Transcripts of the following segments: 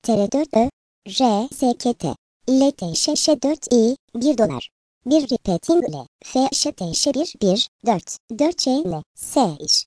TR4Ö, RSKT, LTŞ4İ, 1 dolar. 1 repetingle, FŞTŞ1, 4 S iş,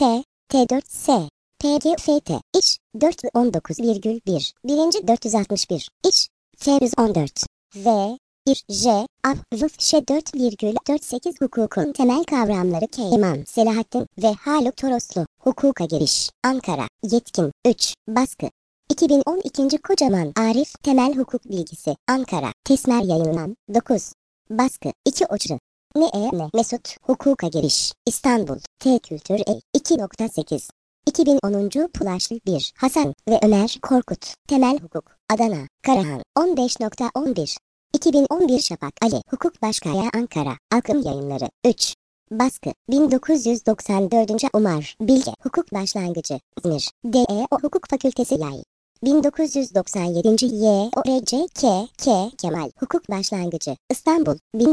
T4S, PGFT, iş, 419,1, birinci 461, iş, F114, V, J, Avvf 4,48 hukukun temel kavramları Keyman, Selahattin ve Haluk Toroslu, hukuka giriş, Ankara, yetkin, 3, baskı. 2012. Kocaman Arif Temel Hukuk Bilgisi, Ankara, Tesmer yayınlan, 9, baskı, 2 Uçru. Mesut, hukuka giriş, İstanbul, T Kültür 2.8. 2010. Pulaşlı 1, Hasan ve Ömer Korkut, Temel Hukuk, Adana, Karahan, 15.11. 2011 Şafak Ali, Hukuk Başkaya Ankara, Akım Yayınları, 3. Baskı, 1994. Umar Bilge, Hukuk Başlangıcı, İzmir, DEO Hukuk Fakültesi Yay. 1997. YORCK Kemal, Hukuk Başlangıcı, İstanbul,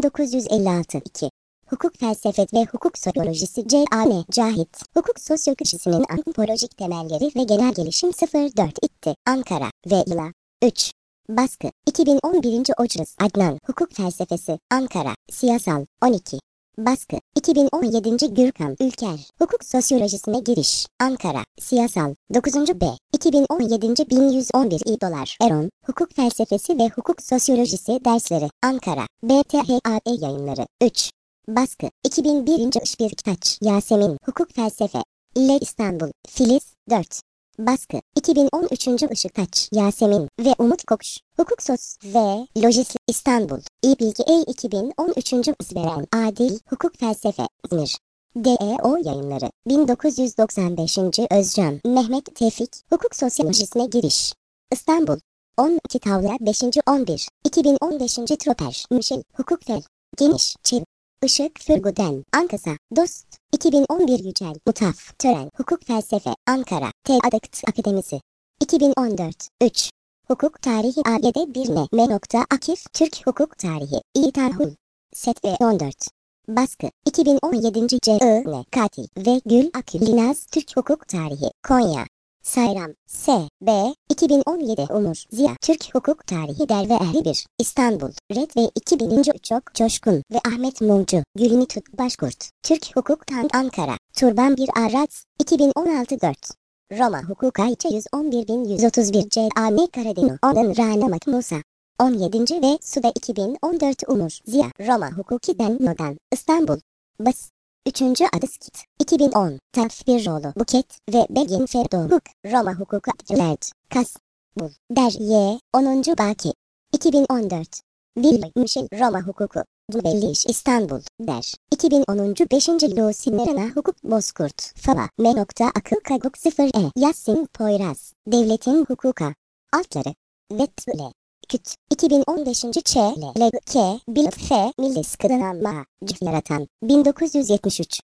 1956. 2. Hukuk Felsefet ve Hukuk Sosyolojisi CAN Cahit, Hukuk Sosyolojisinin Antropolojik Temelleri ve Genel Gelişim 04 İtti, Ankara ve Yıla. 3. Baskı, 2011. Ocruz Adnan, Hukuk Felsefesi, Ankara, Siyasal, 12. Baskı, 2017. Gürkan Ülker, Hukuk Sosyolojisine Giriş, Ankara, Siyasal, 9. B, 2017. 1111 dolar. Eron, Hukuk Felsefesi ve Hukuk Sosyolojisi Dersleri, Ankara, BTHAE Yayınları, 3. Baskı, 2001. Işbir Kitaç, Yasemin, Hukuk Felsefe, İlle İstanbul, Filiz, 4. Baskı, 2013. Işıktaç, Yasemin ve Umut Kokuş, Hukuk Sos ve Lojistik, İstanbul, İBilgi 2013. İzveren Adil, Hukuk Felsefe, İzmir, DEO Yayınları, 1995. Özcan, Mehmet Tevfik, Hukuk Sosyolojisine Giriş, İstanbul, 12 Tavla 5. 11, 2015. Troper, Mişil, Hukuk Fel, Geniş, Çiv, Işık Fırguden, Ankasa, Dost, 2011 Yücel, Mutaf, Tören, Hukuk Felsefe, Ankara, T-Adakt Akademisi, 2014, 3. Hukuk Tarihi AGD 1 Akif, Türk Hukuk Tarihi, İtanhul, Set ve 14. Baskı, 2017. CIN Katil ve Gül Akül Linaz, Türk Hukuk Tarihi, Konya. Sayram, S. B. 2017 Umur Ziya, Türk Hukuk Tarihi Der ve Ehli 1, İstanbul, Red ve 2000. Çok Coşkun ve Ahmet Mumcu, Gülünü Tut Başkurt, Türk Hukuk Tank Ankara, Turban Bir Arraz, 2016 4. Roma Hukuk Ayça 111.131 CAM Karadeniz, Odan Ranamak Musa, 17. ve Suda 2014 Umur Ziya, Roma Hukuki'den Nodan, İstanbul, Bas. 3. Adıskit, 2010, Takfiroğlu Buket ve Begin Ferdoluk, Roma Hukuku Adlet, Kas, Bul, Der Y, 10. Baki, 2014, Willy Michel, Roma Hukuku, Dubelliş İstanbul, Der, 2010. 5. Lusinerana Hukuk Bozkurt, Fala, Akıl Kaguk 0 Yasin Poyraz, Devletin Hukuka, Altları, Vetle. Küt, 2015. Ç. L. K. Bilt F. Milli Sıkıdananma, Cif yaratan, 1973.